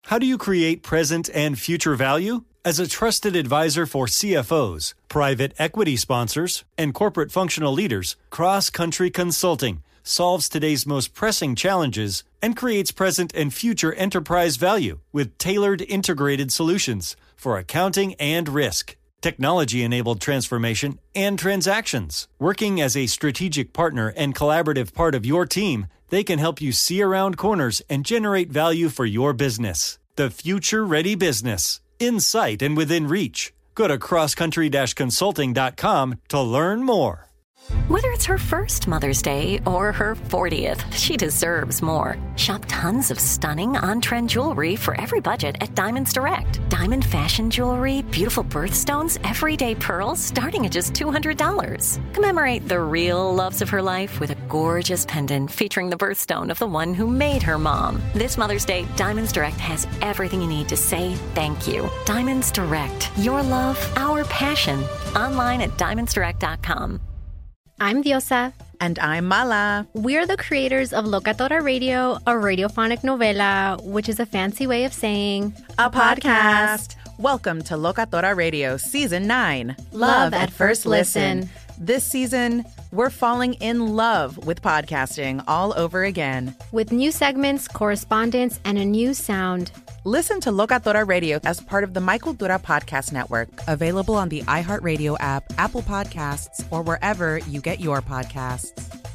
How do you create present and future value? As a trusted advisor for CFOs, private equity sponsors, and corporate functional leaders, Cross Country Consulting solves today's most pressing challenges and creates present and future enterprise value with tailored integrated solutions for accounting and risk, technology-enabled transformation, and transactions. Working as a strategic partner and collaborative part of your team, they can help you see around corners and generate value for your business. The future-ready business. In sight and within reach. Go to crosscountry-consulting.com to learn more. Whether it's her first Mother's Day or her 40th, she deserves more. Shop tons of stunning on-trend jewelry for every budget at Diamonds Direct. Diamond fashion jewelry, beautiful birthstones, everyday pearls starting at just $200. Commemorate the real loves of her life with a gorgeous pendant featuring the birthstone of the one who made her mom. This Mother's Day, Diamonds Direct has everything you need to say thank you. Diamonds Direct. Your love, our passion. Online at diamondsdirect.com. I'm Diosa. And I'm Mala. We're the creators of Locatora Radio, a radiophonic novela, which is a fancy way of saying a podcast. Welcome to Locatora Radio Season 9. Love at First Listen. This season, we're falling in love with podcasting all over again. With new segments, correspondence, and a new sound. Listen to Locatora Radio as part of the My Cultura Podcast Network, available on the iHeartRadio app, Apple Podcasts, or wherever you get your podcasts.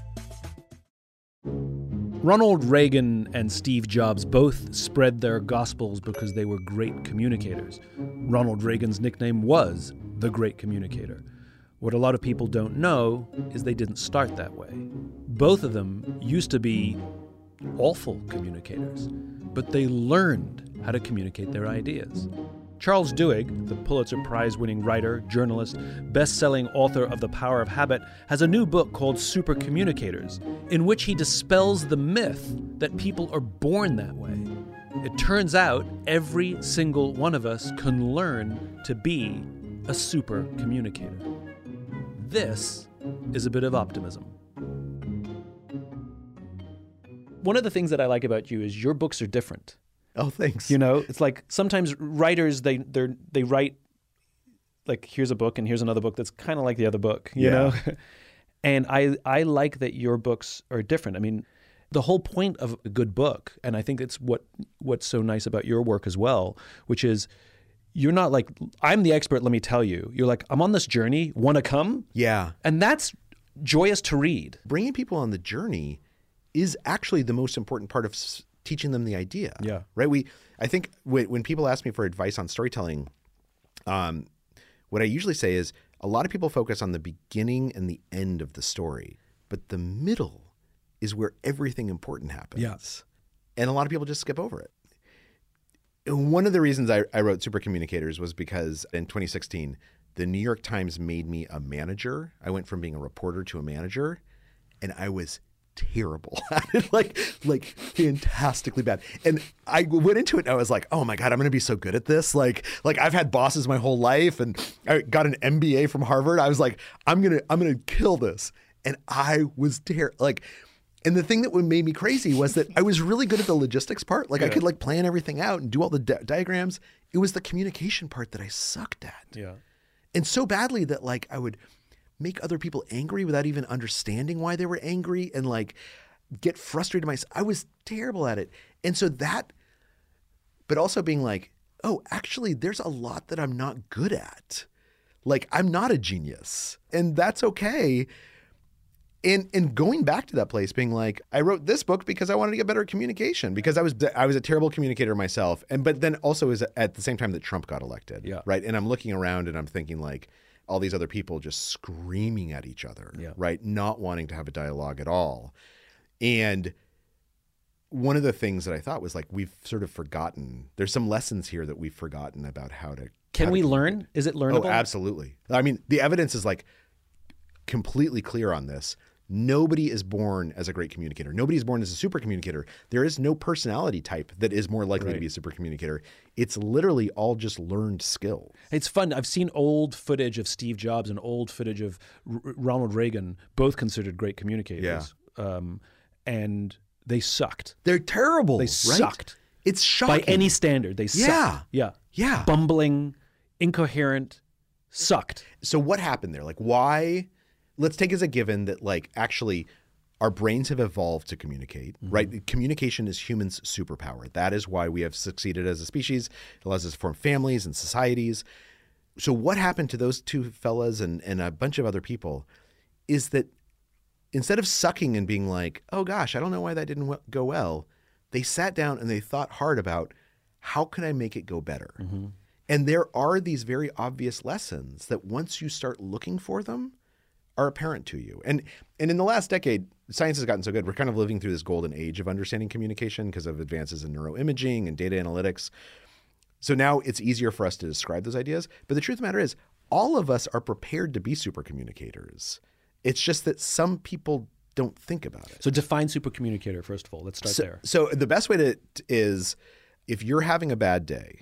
Ronald Reagan and Steve Jobs both spread their gospels because they were great communicators. Ronald Reagan's nickname was the Great Communicator. What a lot of people don't know is they didn't start that way. Both of them used to be awful communicators, but they learned how to communicate their ideas. Charles Duhigg, the Pulitzer Prize-winning writer, journalist, best-selling author of The Power of Habit, has a new book called Super Communicators, in which he dispels the myth that people are born that way. It turns out every single one of us can learn to be a super communicator. This is a bit of optimism. One of the things that I like about you is your books are different. Oh, thanks. You know, it's like sometimes writers, they write, like, here's a book and here's another book that's kind of like the other book, you know? And I like that your books are different. I mean, the whole point of a good book, and I think it's what's so nice about your work as well, which is you're not like, I'm the expert, let me tell you. You're like, I'm on this journey, want to come? Yeah. And that's joyous to read. Bringing people on the journey is actually the most important part of teaching them the idea. Yeah. Right. I think when people ask me for advice on storytelling, what I usually say is a lot of people focus on the beginning and the end of the story, but the middle is where everything important happens. Yeah. And a lot of people just skip over it. And one of the reasons I wrote Super Communicators was because in 2016, the New York Times made me a manager. I went from being a reporter to a manager, and I was terrible at it, like fantastically bad. And I went into it and I was like, oh my God, I'm going to be so good at this. Like I've had bosses my whole life and I got an MBA from Harvard. I was like, I'm going to kill this. And I was terrible. And the thing that made me crazy was that I was really good at the logistics part. Like I could plan everything out and do all the diagrams. It was the communication part that I sucked at. Yeah. And so badly that I would make other people angry without even understanding why they were angry and get frustrated myself. I was terrible at it. And so that, but also being like, oh, actually there's a lot that I'm not good at. I'm not a genius and that's okay. And going back to that place being like, I wrote this book because I wanted to get better at communication because I was a terrible communicator myself. But then also is at the same time that Trump got elected. Yeah. Right. And I'm looking around and I'm thinking all these other people just screaming at each other, right? Not wanting to have a dialogue at all. And one of the things that I thought was we've sort of forgotten, there's some lessons here that we've forgotten about how to. Can we learn? Is it learnable? Oh, absolutely. I mean, the evidence is completely clear on this. Nobody is born as a great communicator. Nobody is born as a super communicator. There is no personality type that is more likely to be a super communicator. It's literally all just learned skill. It's fun. I've seen old footage of Steve Jobs and old footage of Ronald Reagan, both considered great communicators. Yeah. And they sucked. They're terrible. They sucked. It's shocking. By any standard, they sucked. Yeah. Bumbling, incoherent, sucked. So what happened there? Like, why? Let's take as a given that, like, actually our brains have evolved to communicate, right? Communication is humans' superpower. That is why we have succeeded as a species. It allows us to form families and societies. So what happened to those two fellas and a bunch of other people is that instead of sucking and being like, oh gosh, I don't know why that didn't go well, they sat down and they thought hard about how can I make it go better? And there are these very obvious lessons that once you start looking for them are apparent to you. And in the last decade, science has gotten so good. We're kind of living through this golden age of understanding communication because of advances in neuroimaging and data analytics. So now it's easier for us to describe those ideas. But the truth of the matter is, all of us are prepared to be super communicators. It's just that some people don't think about it. So define super communicator, first of all. Let's start there. So the best way to is if you're having a bad day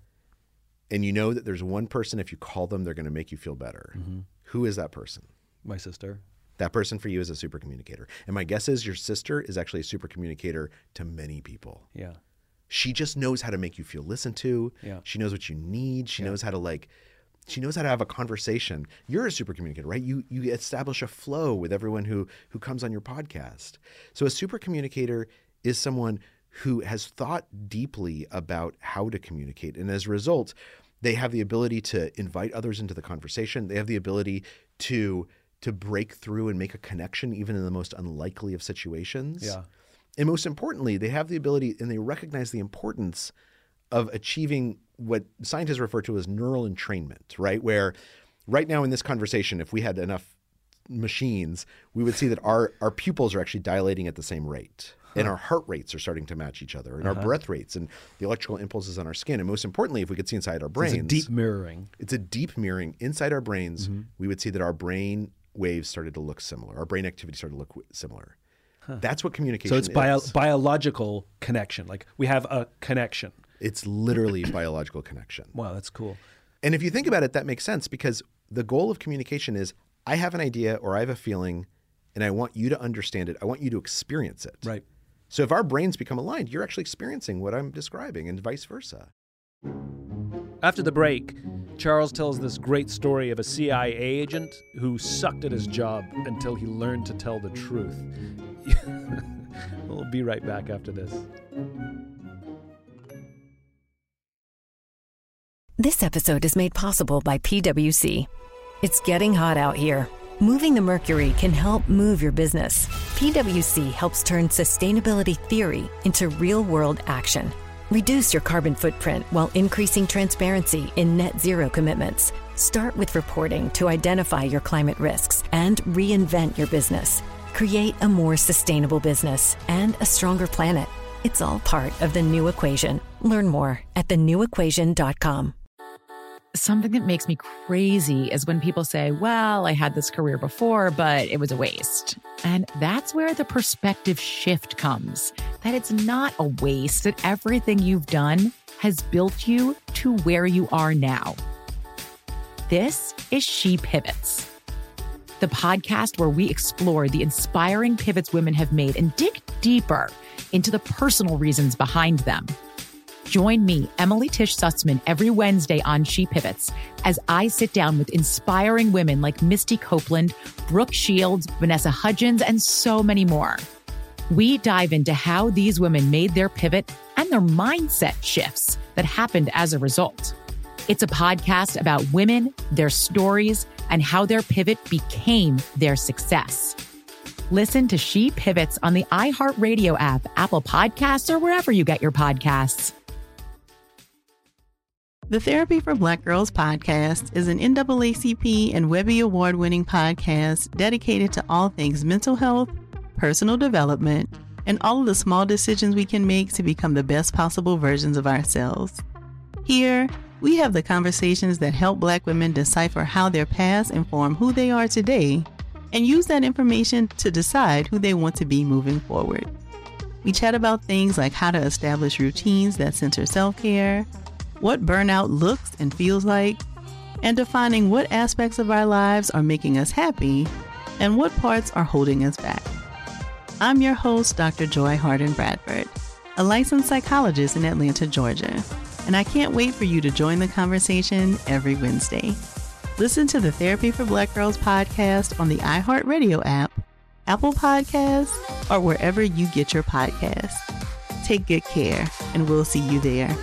and you know that there's one person, if you call them, they're going to make you feel better. Who is that person? My sister. That person for you is a super communicator. And my guess is your sister is actually a super communicator to many people. Yeah. She just knows how to make you feel listened to. Yeah. She knows what you need. She knows how to she knows how to have a conversation. You're a super communicator, right? You establish a flow with everyone who comes on your podcast. So a super communicator is someone who has thought deeply about how to communicate. And as a result, they have the ability to invite others into the conversation. They have the ability to break through and make a connection even in the most unlikely of situations. Yeah. And most importantly, they have the ability and they recognize the importance of achieving what scientists refer to as neural entrainment, right? Where right now in this conversation, if we had enough machines, we would see that our pupils are actually dilating at the same rate. And our heart rates are starting to match each other, and our breath rates and the electrical impulses on our skin. And most importantly, if we could see inside our brains. It's a deep mirroring. It's a deep mirroring. Inside our brains, we would see that our brain waves started to look similar. Our brain activity started to look similar. That's what communication is. So it's biological connection. Like we have a connection. It's literally biological connection. Wow, that's cool. And if you think about it, that makes sense because the goal of communication is I have an idea or I have a feeling and I want you to understand it. I want you to experience it. Right. So if our brains become aligned, you're actually experiencing what I'm describing and vice versa. After the break, Charles tells this great story of a CIA agent who sucked at his job until he learned to tell the truth. We'll be right back after this. This episode is made possible by PwC. It's getting hot out here. Moving the mercury can help move your business. PwC helps turn sustainability theory into real-world action. Reduce your carbon footprint while increasing transparency in net zero commitments. Start with reporting to identify your climate risks and reinvent your business. Create a more sustainable business and a stronger planet. It's all part of The New Equation. Learn more at thenewequation.com. Something that makes me crazy is when people say, well, I had this career before, but it was a waste. And that's where the perspective shift comes, that it's not a waste, that everything you've done has built you to where you are now. This is She Pivots, the podcast where we explore the inspiring pivots women have made and dig deeper into the personal reasons behind them. Join me, Emily Tish Sussman, every Wednesday on She Pivots as I sit down with inspiring women like Misty Copeland, Brooke Shields, Vanessa Hudgens, and so many more. We dive into how these women made their pivot and their mindset shifts that happened as a result. It's a podcast about women, their stories, and how their pivot became their success. Listen to She Pivots on the iHeartRadio app, Apple Podcasts, or wherever you get your podcasts. The Therapy for Black Girls podcast is an NAACP and Webby Award-winning podcast dedicated to all things mental health, personal development, and all of the small decisions we can make to become the best possible versions of ourselves. Here, we have the conversations that help Black women decipher how their past inform who they are today and use that information to decide who they want to be moving forward. We chat about things like how to establish routines that center self-care, what burnout looks and feels like, and defining what aspects of our lives are making us happy and what parts are holding us back. I'm your host, Dr. Joy Harden Bradford. a licensed psychologist in Atlanta, Georgia. And I can't wait for you to join the conversation every Wednesday. Listen to the Therapy for Black Girls podcast on the iHeartRadio app, Apple Podcasts, or wherever you get your podcasts. Take good care, and we'll see you there.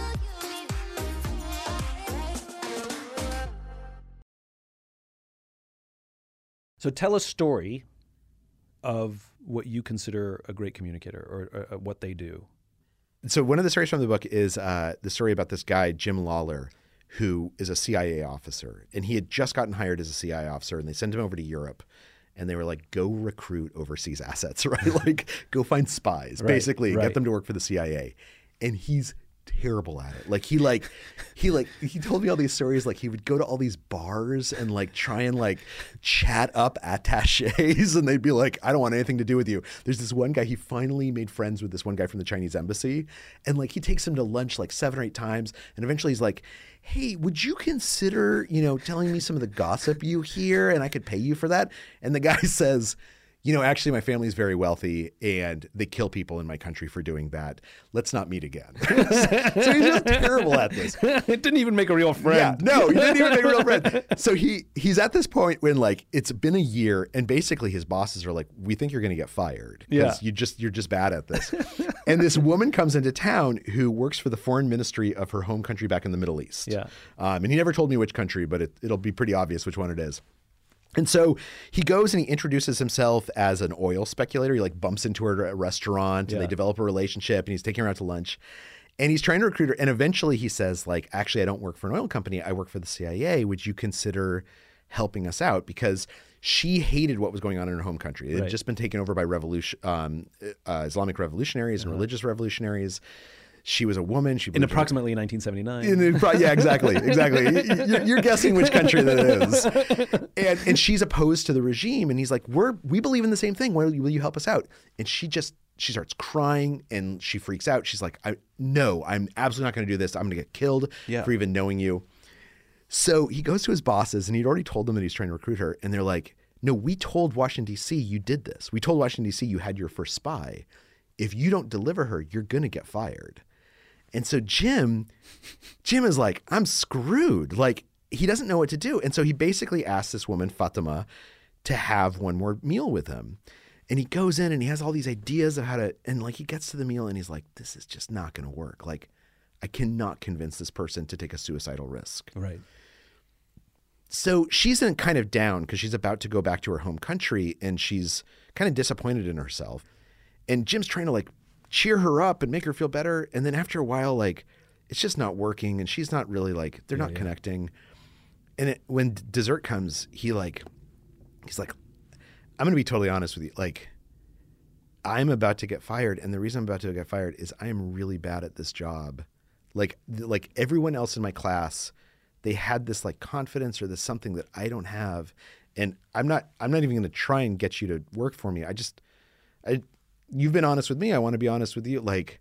So tell a story of what you consider a great communicator or what they do. So one of the stories from the book is the story about this guy, Jim Lawler, who is a CIA officer. And he had just gotten hired as a CIA officer, and they sent him over to Europe. And they were like, go recruit overseas assets, right? Like, go find spies, basically, get them to work for the CIA. And he's terrible at it. Like, he told me all these stories. Like, he would go to all these bars and like try and like chat up attachés, and they'd be like, I don't want anything to do with you. There's this one guy, he finally made friends with this one guy from the Chinese embassy, and like he takes him to lunch like 7 or 8 times, and eventually he's like, hey, would you consider, telling me some of the gossip you hear, and I could pay you for that? And the guy says, actually, my family's very wealthy, and they kill people in my country for doing that. Let's not meet again. So he's just terrible at this. It didn't even make a real friend. Yeah, no, he didn't even make a real friend. So he's at this point when like it's been a year, and basically his bosses are like, we think you're going to get fired because you're just bad at this. And this woman comes into town who works for the foreign ministry of her home country back in the Middle East. Yeah. And he never told me which country, but it'll be pretty obvious which one it is. And so he goes and he introduces himself as an oil speculator. He like bumps into her at a restaurant, and they develop a relationship, and he's taking her out to lunch, and he's trying to recruit her. And eventually he says like, actually, I don't work for an oil company. I work for the CIA. Would you consider helping us out? Because she hated what was going on in her home country. It had just been taken over by Islamic revolutionaries and religious revolutionaries. She was a woman. She in approximately 1979. Yeah, exactly. You're guessing which country that is. And she's opposed to the regime. And he's like, we believe in the same thing. Will you help us out? And she starts crying, and she freaks out. She's like, no, I'm absolutely not going to do this. I'm going to get killed for even knowing you. So he goes to his bosses, and he'd already told them that he's trying to recruit her. And they're like, no, we told Washington, D.C. you did this. We told Washington, D.C. you had your first spy. If you don't deliver her, you're going to get fired. And so Jim is like, I'm screwed. Like, he doesn't know what to do. And so he basically asks this woman, Fatima, to have one more meal with him. And he goes in and he has all these ideas of how to, and like he gets to the meal and he's like, this is just not going to work. Like, I cannot convince this person to take a suicidal risk. Right. So she's in kind of down because she's about to go back to her home country, and she's kind of disappointed in herself. And Jim's trying to like cheer her up and make her feel better. And then after a while, like, it's just not working, and she's not really like, they're not connecting. And when dessert comes, he's like, I'm going to be totally honest with you. Like, I'm about to get fired. And the reason I'm about to get fired is I am really bad at this job. Like everyone else in my class, they had this like confidence or this something that I don't have. And I'm not even going to try and get you to work for me. You've been honest with me. I want to be honest with you. Like,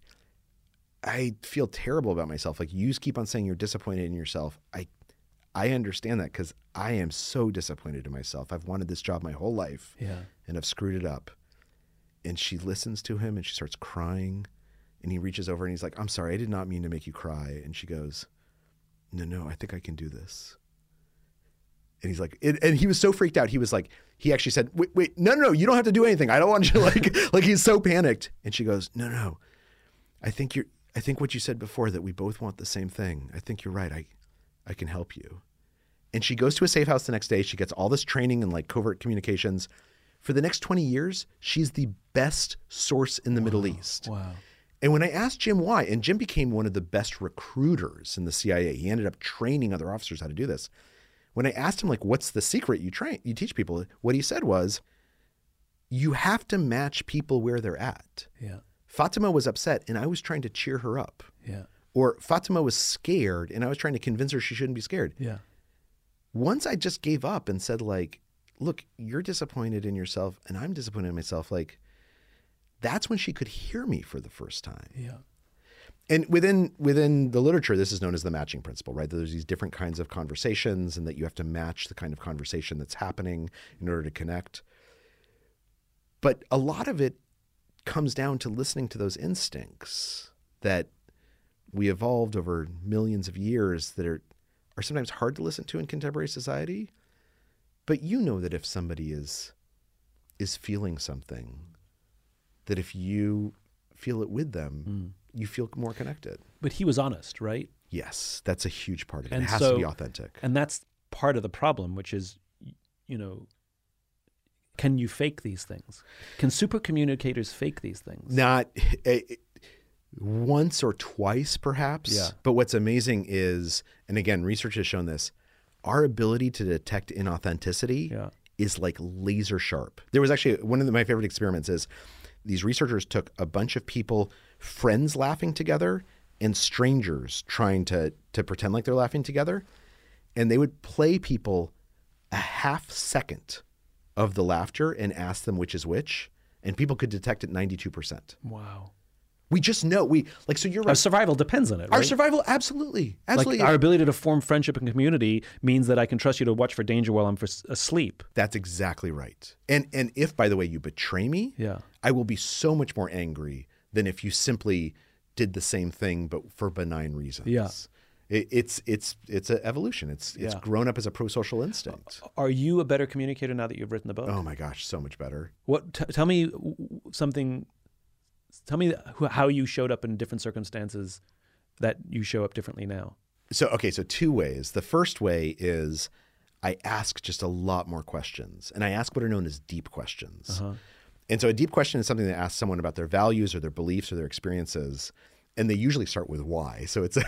I feel terrible about myself. Like, you keep on saying you're disappointed in yourself. I understand that because I am so disappointed in myself. I've wanted this job my whole life, and I've screwed it up. And she listens to him, and she starts crying, and he reaches over and he's like, I'm sorry, I did not mean to make you cry. And she goes, no, I think I can do this. And he's like, and he was so freaked out. He was like, he actually said, wait, no, you don't have to do anything. I don't want you like he's so panicked. And she goes, no, I think what you said before, that we both want the same thing. I think you're right. I can help you. And she goes to a safe house the next day. She gets all this training in like covert communications. For the next 20 years, she's the best source in the Middle East. Wow. And when I asked Jim why, and Jim became one of the best recruiters in the CIA, he ended up training other officers how to do this. When I asked him, like, what's the secret you teach people? What he said was, you have to match people where they're at. Yeah. Fatima was upset, and I was trying to cheer her up. Yeah. Or Fatima was scared, and I was trying to convince her she shouldn't be scared. Yeah. Once I just gave up and said, like, look, you're disappointed in yourself, and I'm disappointed in myself. Like, that's when she could hear me for the first time. Yeah. And within the literature, this is known as the matching principle, right? There's these different kinds of conversations, and that you have to match the kind of conversation that's happening in order to connect. But a lot of it comes down to listening to those instincts. that we evolved over millions of years that are sometimes hard to listen to in contemporary society. But you know that if somebody is feeling something, that if you feel it with them, you feel more connected. But he was honest, right? Yes, that's a huge part of it. And it has so, to be authentic. And that's part of the problem, which is, can you fake these things? Can super communicators fake these things? Not once or twice, perhaps. Yeah. But what's amazing is, and again, research has shown this, our ability to detect inauthenticity is like laser sharp. There was actually one of my favorite experiments is these researchers took a bunch of people, friends laughing together and strangers trying to pretend like they're laughing together. And they would play people a half second of the laughter and ask them which is which. And people could detect it 92%. Wow. We just know. So you're right. Our survival depends on it, right? Our survival, absolutely. Absolutely. Like our ability to form friendship and community means that I can trust you to watch for danger while I'm asleep. That's exactly right. And if, by the way, you betray me, I will be so much more angry than if you simply did the same thing but for benign reasons. Yeah. It's an evolution. It's grown up as a pro-social instinct. Are you a better communicator now that you've written the book? Oh my gosh, so much better. Tell me something. Tell me how you showed up in different circumstances that you show up differently now. So two ways. The first way is I ask just a lot more questions, and I ask what are known as deep questions. And so a deep question is something that asks someone about their values or their beliefs or their experiences, and they usually start with why. So it's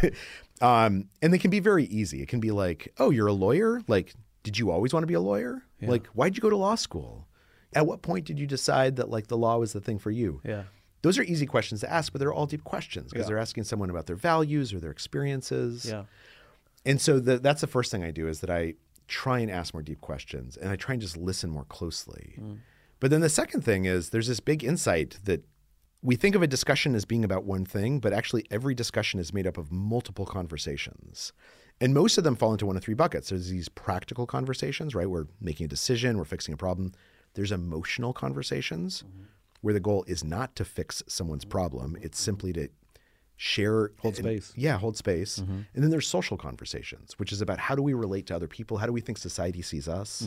and they can be very easy. It can be like, oh, you're a lawyer? Like, did you always want to be a lawyer? Yeah. Like, why'd you go to law school? At what point did you decide that like the law was the thing for you? Yeah. Those are easy questions to ask, but they're all deep questions because they're asking someone about their values or their experiences. Yeah. And so that's the first thing I do is that I try and ask more deep questions and I try and just listen more closely. But then the second thing is there's this big insight that we think of a discussion as being about one thing, but actually every discussion is made up of multiple conversations. And most of them fall into one of three buckets. There's these practical conversations, right? We're making a decision, we're fixing a problem. There's emotional conversations where the goal is not to fix someone's problem. It's simply to share. Hold space. Hold space. And then there's social conversations, which is about how do we relate to other people? How do we think society sees us?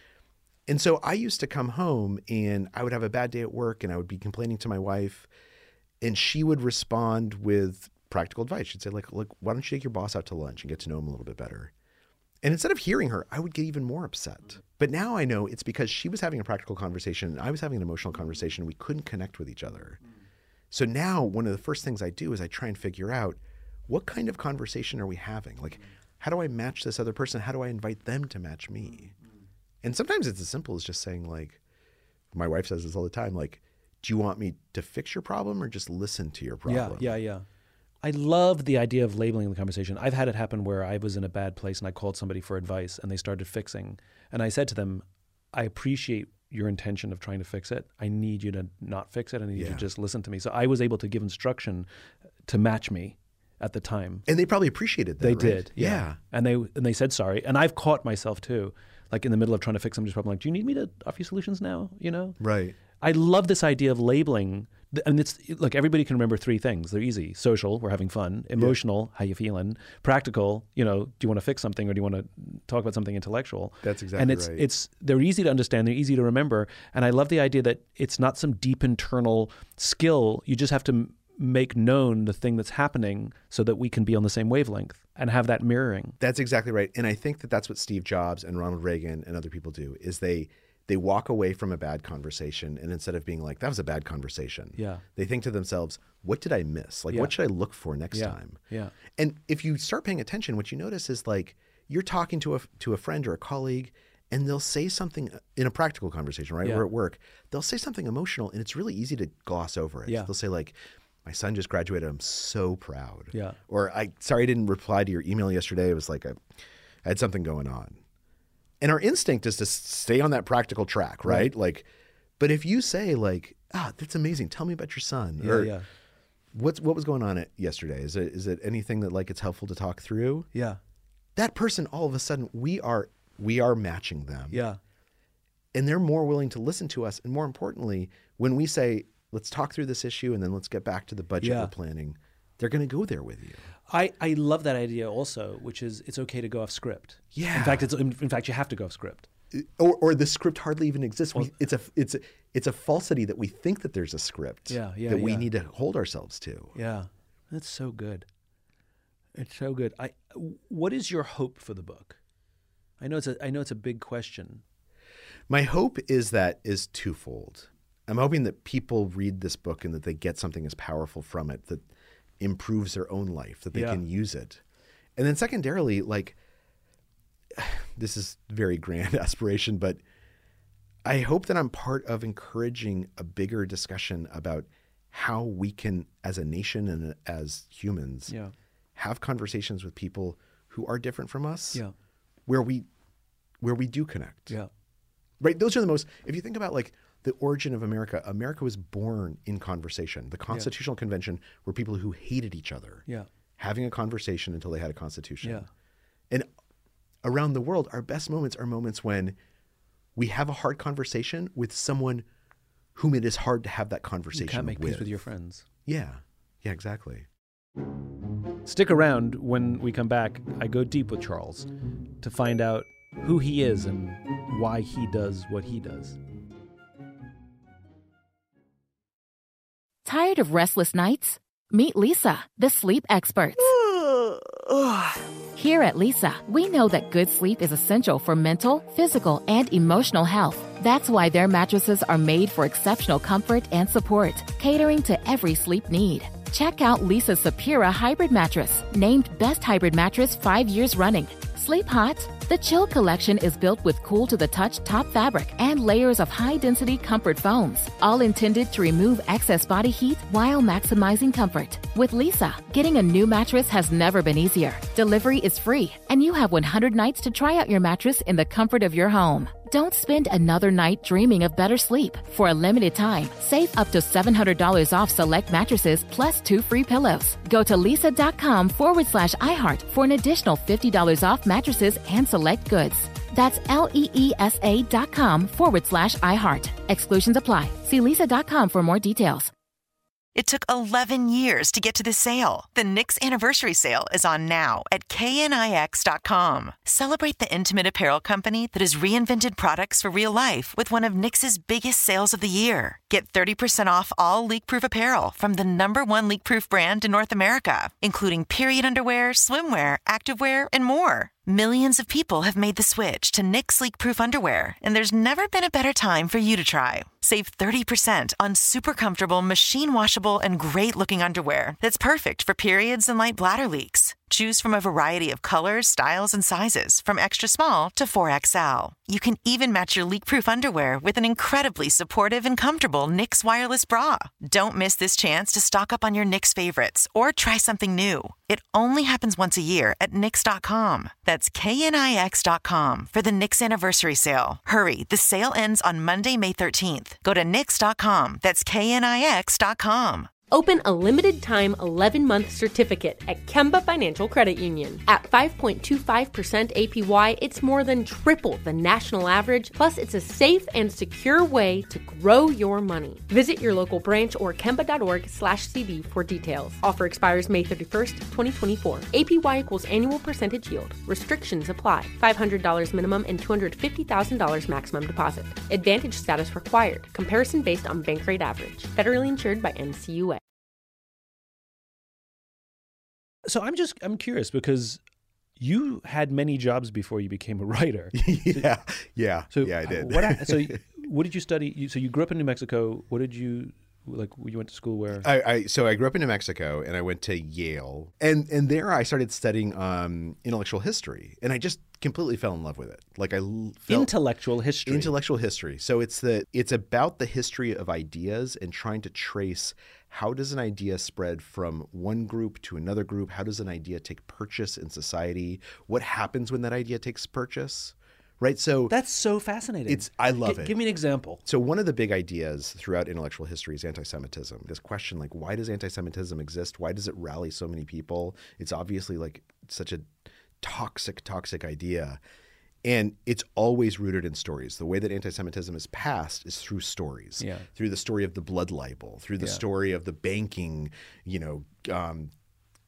And so I used to come home and I would have a bad day at work and I would be complaining to my wife and she would respond with practical advice. She'd say, like, look, why don't you take your boss out to lunch and get to know him a little bit better? And instead of hearing her, I would get even more upset. But now I know it's because she was having a practical conversation and I was having an emotional conversation. We couldn't connect with each other. So now one of the first things I do is I try and figure out what kind of conversation are we having? Like, how do I match this other person? How do I invite them to match me? And sometimes it's as simple as just saying, like, my wife says this all the time, like, do you want me to fix your problem or just listen to your problem? Yeah. I love the idea of labeling the conversation. I've had it happen where I was in a bad place and I called somebody for advice and they started fixing. And I said to them, I appreciate your intention of trying to fix it. I need you to not fix it. I need you to just listen to me. So I was able to give instruction to match me at the time. And they probably appreciated that, They right? did, yeah. And they said sorry. And I've caught myself too, like in the middle of trying to fix somebody's problem, like, do you need me to offer you solutions now? You know? Right. I love this idea of labeling. And it's, look, everybody can remember three things. They're easy. Social, we're having fun. Emotional, how you feeling? Practical, do you want to fix something or do you want to talk about something intellectual? That's exactly right. And they're easy to understand. They're easy to remember. And I love the idea that it's not some deep internal skill. You just have to make known the thing that's happening so that we can be on the same wavelength and have that mirroring. That's exactly right. And I think that that's what Steve Jobs and Ronald Reagan and other people do is they walk away from a bad conversation and instead of being like, that was a bad conversation, they think to themselves, what did I miss? Like, what should I look for next time? Yeah. And if you start paying attention, what you notice is like you're talking to a friend or a colleague and they'll say something in a practical conversation, right? Or at work, they'll say something emotional and it's really easy to gloss over it. They'll say like, my son just graduated. I'm so proud. Yeah. Or sorry I didn't reply to your email yesterday. It was like I had something going on. And our instinct is to stay on that practical track, right? Like, but if you say like, that's amazing. Tell me about your son. What was going on yesterday? Is it anything that like it's helpful to talk through? Yeah. That person, all of a sudden, we are matching them. Yeah. And they're more willing to listen to us. And more importantly, when we say, let's talk through this issue and then let's get back to the budget we're planning, they're going to go there with you. I love that idea also, which is it's okay to go off script. Yeah. In fact, you have to go off script. Or the script hardly even exists. It's a falsity that we think that there's a script that we need to hold ourselves to. Yeah, that's so good. It's so good. What is your hope for the book? I know it's a big question. My hope is twofold. I'm hoping that people read this book and that they get something as powerful from it that improves their own life, that they can use it. And then secondarily, like, this is very grand aspiration, but I hope that I'm part of encouraging a bigger discussion about how we can, as a nation and as humans, have conversations with people who are different from us, where we do connect. Yeah. Right? Those are the most, if you think about like the origin of America, America was born in conversation. The Constitutional Convention were people who hated each other, having a conversation until they had a constitution. Yeah. And around the world, our best moments are moments when we have a hard conversation with someone whom it is hard to have that conversation with. You can't make peace with your friends. Yeah. Yeah, exactly. Stick around. When we come back, I go deep with Charles to find out who he is and why he does what he does. Tired of restless nights? Meet Lisa, the sleep expert. Here at Lisa, we know that good sleep is essential for mental, physical, and emotional health. That's why their mattresses are made for exceptional comfort and support, catering to every sleep need. Check out Lisa's Sapira Hybrid Mattress, named Best Hybrid Mattress 5 years running. Sleep hot? The Chill Collection is built with cool-to-the-touch top fabric and layers of high-density comfort foams, all intended to remove excess body heat while maximizing comfort. With Lisa, getting a new mattress has never been easier. Delivery is free, and you have 100 nights to try out your mattress in the comfort of your home. Don't spend another night dreaming of better sleep. For a limited time, save up to $700 off select mattresses plus 2 free pillows. Go to lisa.com/iHeart for an additional $50 off mattresses and select goods. That's LEESA.com/iHeart. Exclusions apply. See lisa.com for more details. It took 11 years to get to this sale. The Knix Anniversary Sale is on now at knix.com. Celebrate the intimate apparel company that has reinvented products for real life with one of Knix's biggest sales of the year. Get 30% off all leak-proof apparel from the #1 leak-proof brand in North America, including period underwear, swimwear, activewear, and more. Millions of people have made the switch to Knix leak-proof underwear, and there's never been a better time for you to try. Save 30% on super comfortable, machine-washable, and great-looking underwear that's perfect for periods and light bladder leaks. Choose from a variety of colors, styles, and sizes, from extra small to 4XL. You can even match your leak-proof underwear with an incredibly supportive and comfortable Knix wireless bra. Don't miss this chance to stock up on your Knix favorites or try something new. It only happens once a year at Knix.com. That's KNIX.com for the Knix Anniversary Sale. Hurry, the sale ends on Monday, May 13th. Go to Knix.com. That's KNIX.com. Open a limited-time 11-month certificate at Kemba Financial Credit Union. At 5.25% APY, it's more than triple the national average, plus it's a safe and secure way to grow your money. Visit your local branch or kemba.org/cd for details. Offer expires May 31st, 2024. APY equals annual percentage yield. Restrictions apply. $500 minimum and $250,000 maximum deposit. Advantage status required. Comparison based on bank rate average. Federally insured by NCUA. So I'm curious because you had many jobs before you became a writer. Yeah, I did. What did you study? So you grew up in New Mexico. What did you like? You went to school where? So I grew up in New Mexico, and I went to Yale, and there I started studying intellectual history, and I just completely fell in love with it. Like intellectual history. Intellectual history. So it's about the history of ideas and trying to trace how does an idea spread from one group to another group? How does an idea take purchase in society? What happens when that idea takes purchase? Right? So that's so fascinating. I love it. Give me an example. So one of the big ideas throughout intellectual history is anti-Semitism. This question, like, why does anti-Semitism exist? Why does it rally so many people? It's obviously like such a toxic idea. And it's always rooted in stories. The way that anti-Semitism is passed is through stories, through the story of the blood libel, through the story of the banking,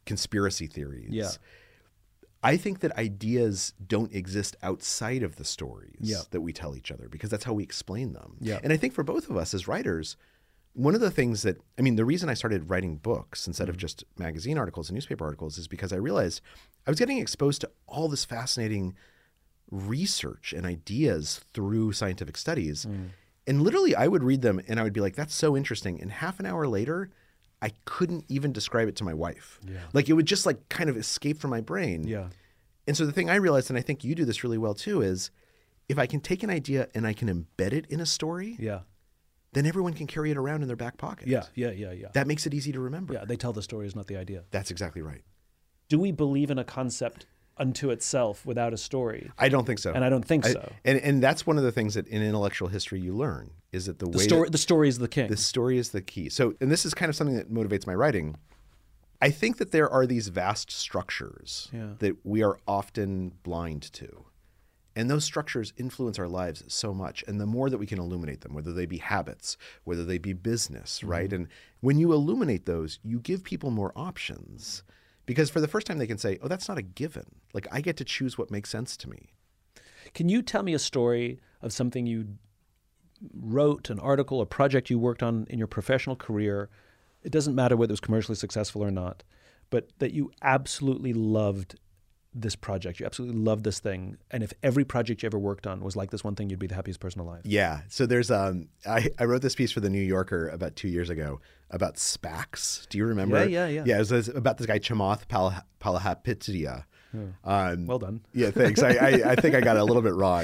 conspiracy theories. Yeah. I think that ideas don't exist outside of the stories that we tell each other because that's how we explain them. Yeah. And I think for both of us as writers, one of the things that, I mean, the reason I started writing books instead of just magazine articles and newspaper articles is because I realized I was getting exposed to all this fascinating research and ideas through scientific studies. And literally I would read them and I would be like, that's so interesting. And half an hour later, I couldn't even describe it to my wife. Like it would just like kind of escape from my brain. And so the thing I realized, and I think you do this really well too, is if I can take an idea and I can embed it in a story, then everyone can carry it around in their back pocket. That makes it easy to remember. Yeah, they tell the story is not the idea. That's exactly right. Do we believe in a concept unto itself without a story? I don't think so. And I don't think so. And that's one of the things that in intellectual history you learn is that the story is the king. The story is the key. So, and this is kind of something that motivates my writing. I think that there are these vast structures that we are often blind to. And those structures influence our lives so much. And the more that we can illuminate them, whether they be habits, whether they be business, right? And when you illuminate those, you give people more options. Because for the first time they can say, oh, that's not a given. Like I get to choose what makes sense to me. Can you tell me a story of something you wrote, an article, a project you worked on in your professional career? It doesn't matter whether it was commercially successful or not, but that you absolutely loved this project. You absolutely loved this thing. And if every project you ever worked on was like this one thing, you'd be the happiest person alive. Yeah. So there's I wrote this piece for the New Yorker about 2 years ago about SPACs. Do you remember? Yeah. Yeah, it was about this guy Chamath Palihapitiya. Well done. Yeah, thanks. I think I got it a little bit wrong.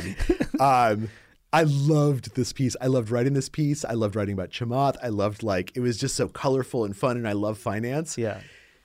I loved this piece. I loved writing this piece. I loved writing about Chamath. I loved it was just so colorful and fun, and I love finance. Yeah.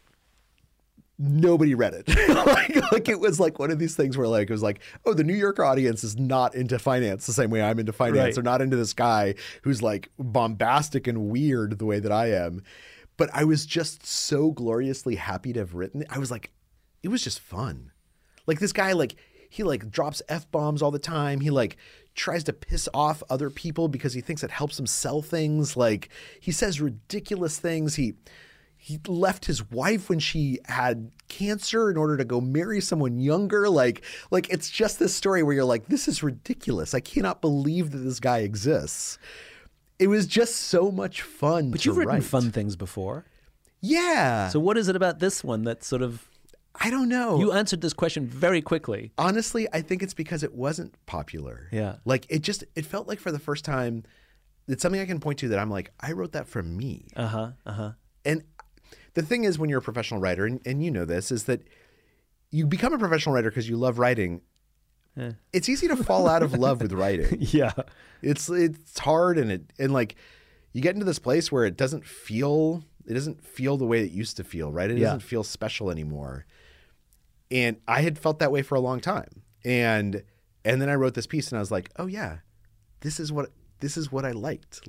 Nobody read it. like it was like one of these things where it was like, oh, the New Yorker audience is not into finance the same way I'm into finance. Right. They're not into this guy who's like bombastic and weird the way that I am. But I was just so gloriously happy to have written it. I was like, it was just fun. Like this guy, he drops F-bombs all the time. He tries to piss off other people because he thinks it helps him sell things. He says ridiculous things. He left his wife when she had cancer in order to go marry someone younger. It's just this story where you're like, this is ridiculous. I cannot believe that this guy exists. It was just so much fun. But you've written fun things before. Yeah. So what is it about this one that sort of... I don't know. You answered this question very quickly. Honestly, I think it's because it wasn't popular. Yeah. It felt like for the first time, it's something I can point to that I'm like, I wrote that for me. And the thing is, when you're a professional writer, and you know this, is that you become a professional writer because you love writing. It's easy to fall out of love with writing. Yeah. It's hard, and you get into this place where it doesn't feel the way it used to feel, right? It doesn't feel special anymore. And I had felt that way for a long time. And then I wrote this piece and I was like, oh yeah, this is what I liked.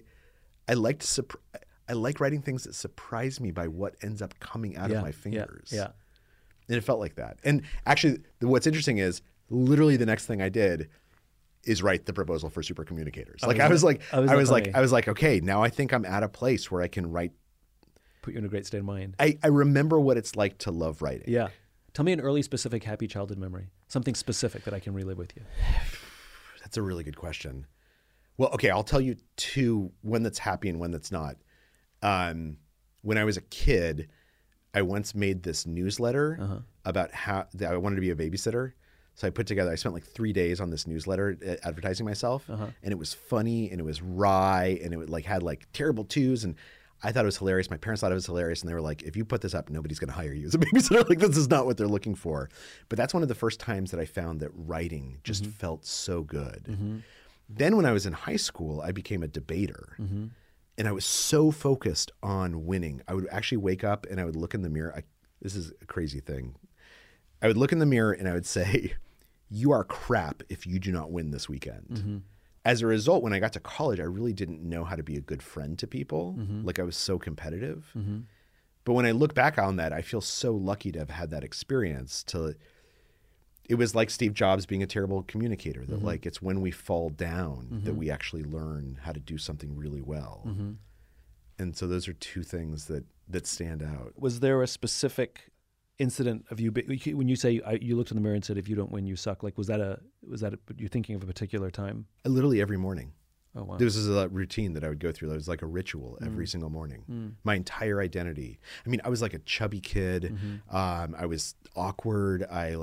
I like writing things that surprise me by what ends up coming out of my fingers. Yeah. And it felt like that. And actually, what's interesting is literally the next thing I did is write the proposal for Supercommunicators. I was like, okay, now I think I'm at a place where I can write. Put you in a great state of mind. I remember what it's like to love writing. Yeah. Tell me an early, specific, happy childhood memory. Something specific that I can relive with you. That's a really good question. Well, okay, I'll tell you two, one that's happy and one that's not. When I was a kid, I once made this newsletter about how I wanted to be a babysitter. So I spent 3 days on this newsletter advertising myself, and it was funny and it was wry and it had terrible twos, and I thought it was hilarious. My parents thought it was hilarious, and they were like, if you put this up, nobody's going to hire you as a babysitter. This is not what they're looking for. But that's one of the first times that I found that writing just felt so good. Then when I was in high school, I became a debater. And I was so focused on winning. I would actually wake up and I would look in the mirror. This is a crazy thing. I would look in the mirror and I would say, you are crap if you do not win this weekend. As a result, when I got to college, I really didn't know how to be a good friend to people. I was so competitive. But when I look back on that, I feel so lucky to have had that experience. It was like Steve Jobs being a terrible communicator, that it's when we fall down that we actually learn how to do something really well. And so those are two things that stand out. Was there a specific incident of you when you say you looked in the mirror and said, "If you don't win, you suck"? Like, was that you're thinking of a particular time? Literally every morning. Oh, wow. This was a routine that I would go through. That was like a ritual every single morning. My entire identity. I mean, I was like a chubby kid. I was awkward. I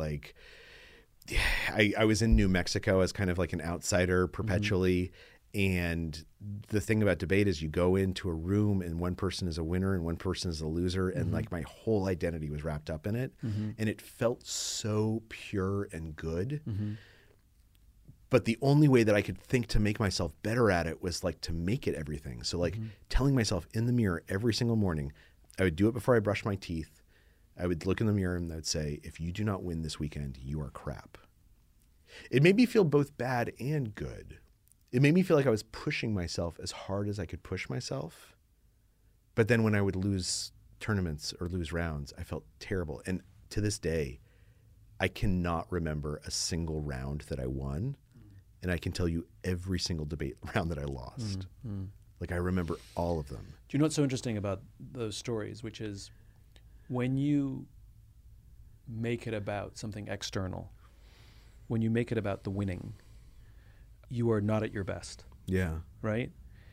was in New Mexico as kind of like an outsider perpetually. And the thing about debate is you go into a room and one person is a winner and one person is a loser. And like my whole identity was wrapped up in it. And it felt so pure and good. But the only way that I could think to make myself better at it was like to make it everything. So like telling myself in the mirror every single morning, I would do it before I brushed my teeth. I would look in the mirror and I would say, if you do not win this weekend, you are crap. It made me feel both bad and good. It made me feel like I was pushing myself as hard as I could push myself. But then when I would lose tournaments or lose rounds, I felt terrible. And to this day, I cannot remember a single round that I won. And I can tell you every single debate round that I lost. Like I remember all of them. Do you know what's so interesting about those stories, which is when you make it about something external, when you make it about the winning, you are not at your best. Yeah. Right?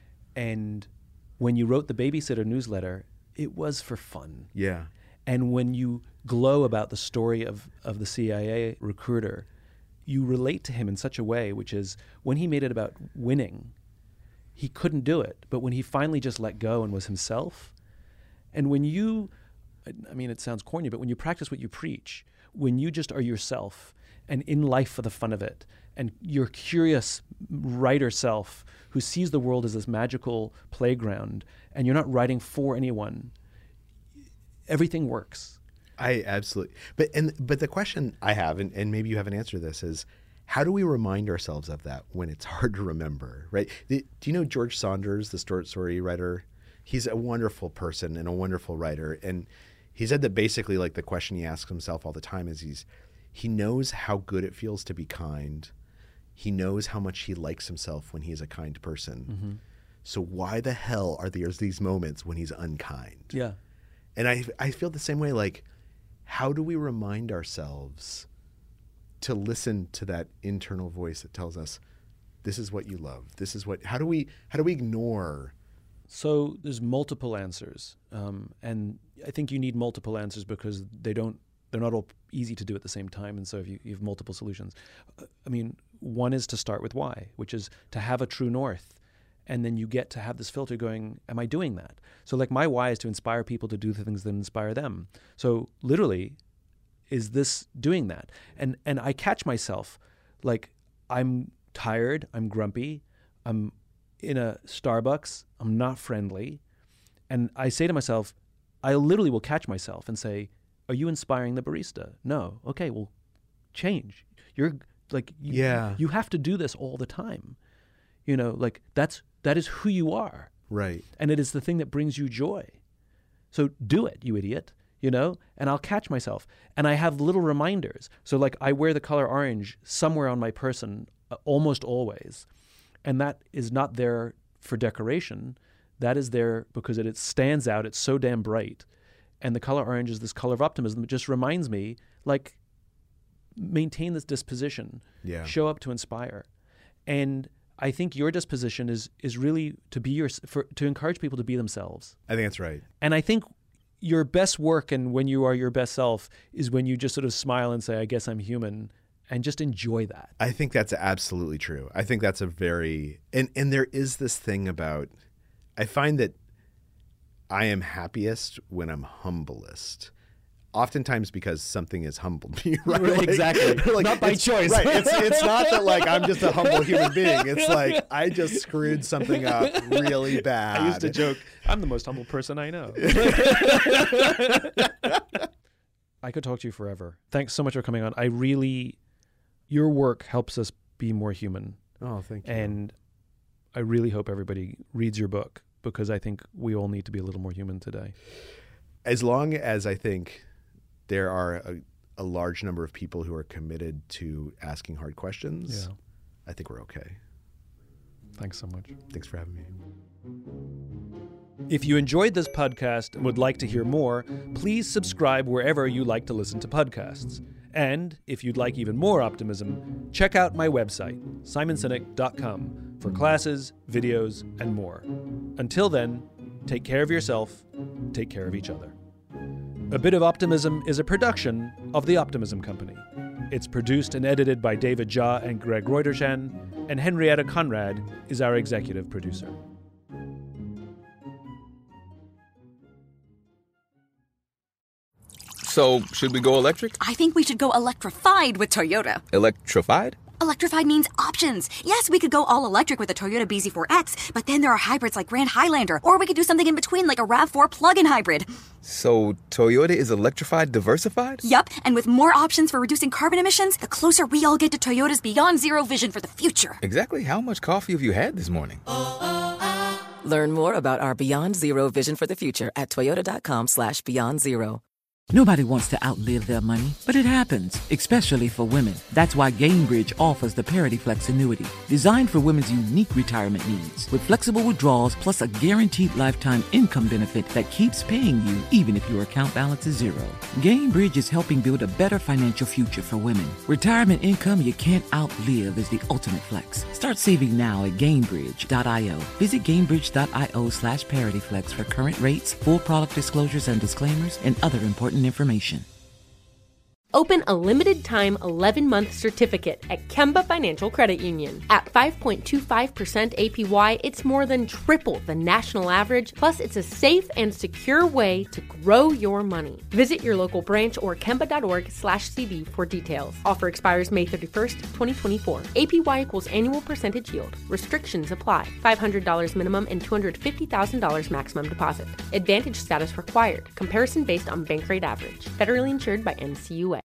And when you wrote the Babysitter newsletter, it was for fun. Yeah. And when you glow about the story of the CIA recruiter, you relate to him in such a way, which is when he made it about winning, he couldn't do it. But when he finally just let go and was himself, and when you, I mean, it sounds corny, but when you practice what you preach, when you just are yourself and in life for the fun of it, and your curious writer self who sees the world as this magical playground, and you're not writing for anyone, everything works. I absolutely, but the question I have, and maybe you have an answer to this, is how do we remind ourselves of that when it's hard to remember, right? Do you know George Saunders, the short story writer? He's a wonderful person and a wonderful writer. And he said that basically like the question he asks himself all the time is he knows how good it feels to be kind. He knows how much he likes himself when he's a kind person. So why the hell are there these moments when he's unkind? Yeah. And I feel the same way, like, how do we remind ourselves to listen to that internal voice that tells us, this is what you love. This is what, how do we ignore? So there's multiple answers. And I think you need multiple answers because they're not all easy to do at the same time. And so if you have multiple solutions, I mean, one is to start with why, which is to have a true north. And then you get to have this filter going, am I doing that? So like my why is to inspire people to do the things that inspire them. So literally, is this doing that? And I catch myself, like I'm tired, I'm grumpy, I'm in a Starbucks, I'm not friendly. And I say to myself, I literally will catch myself and say, are you inspiring the barista? No. Okay, well, change. You're like, you have to do this all the time. You know, like that is who you are. Right. And it is the thing that brings you joy. So do it, you idiot, you know? And I'll catch myself. And I have little reminders. So like I wear the color orange somewhere on my person almost always. And that is not there for decoration. That is there because it stands out. It's so damn bright. And the color orange is this color of optimism. It just reminds me, like, maintain this disposition. Yeah. Show up to inspire. And I think your disposition is really to be to encourage people to be themselves. I think that's right. And I think your best work and when you are your best self is when you just sort of smile and say, I guess I'm human, and just enjoy that. I think that's absolutely true. I think that's a very, and there is this thing about, I find that I am happiest when I'm humblest. Oftentimes because something has humbled me, right? Like, exactly. Like, not by choice. Right. It's not that like I'm just a humble human being. It's like I just screwed something up really bad. I used to joke, I'm the most humble person I know. I could talk to you forever. Thanks so much for coming on. Your work helps us be more human. Oh, thank you. And I really hope everybody reads your book because I think we all need to be a little more human today. As long as I think there are a large number of people who are committed to asking hard questions, I think we're okay. Thanks so much. Thanks for having me. If you enjoyed this podcast and would like to hear more, please subscribe wherever you like to listen to podcasts. And if you'd like even more optimism, check out my website, simonsinek.com, for classes, videos, and more. Until then, take care of yourself, take care of each other. A Bit of Optimism is a production of The Optimism Company. It's produced and edited by David Jha and Greg Reutersham, and Henrietta Conrad is our executive producer. So, should we go electric? I think we should go electrified with Toyota. Electrified? Electrified means options. Yes, we could go all electric with the Toyota BZ4X, but then there are hybrids like Grand Highlander, or we could do something in between like a RAV4 plug-in hybrid. So, Toyota is electrified diversified? Yup, and with more options for reducing carbon emissions, the closer we all get to Toyota's Beyond Zero vision for the future. Exactly how much coffee have you had this morning? Learn more about our Beyond Zero vision for the future at toyota.com/Beyond Zero. Nobody wants to outlive their money, but it happens, especially for women. That's why Gainbridge offers the Parity Flex annuity, designed for women's unique retirement needs, with flexible withdrawals plus a guaranteed lifetime income benefit that keeps paying you even if your account balance is zero. Gainbridge is helping build a better financial future for women. Retirement income you can't outlive is the ultimate flex. Start saving now at Gainbridge.io. Visit Gainbridge.io/ParityFlex for current rates, full product disclosures and disclaimers, and other important information. Open a limited-time 11-month certificate at Kemba Financial Credit Union. At 5.25% APY, it's more than triple the national average, plus it's a safe and secure way to grow your money. Visit your local branch or kemba.org/cd for details. Offer expires May 31st, 2024. APY equals annual percentage yield. Restrictions apply. $500 minimum and $250,000 maximum deposit. Advantage status required. Comparison based on bank rate average. Federally insured by NCUA.